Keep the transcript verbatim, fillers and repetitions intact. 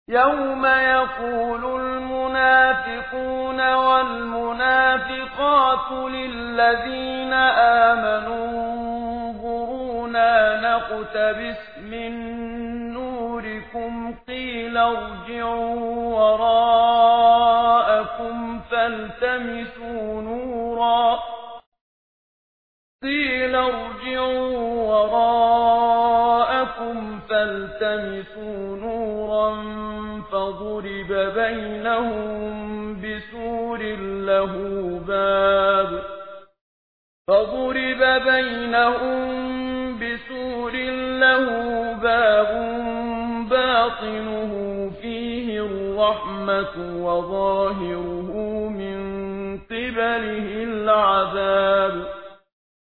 يوم يقول المنافقون والمنافقات للذين آمنوا انظرونا نقتبس من نوركم قيل ارجعوا وراءكم فالتمسوا نورا قيل ارجعوا وراءكم فالتمسوا نورا فضرب بينهم بسور له باب فضرب بينهم بسور له باب باطنه فيه الرحمة وظاهره من قبله العذاب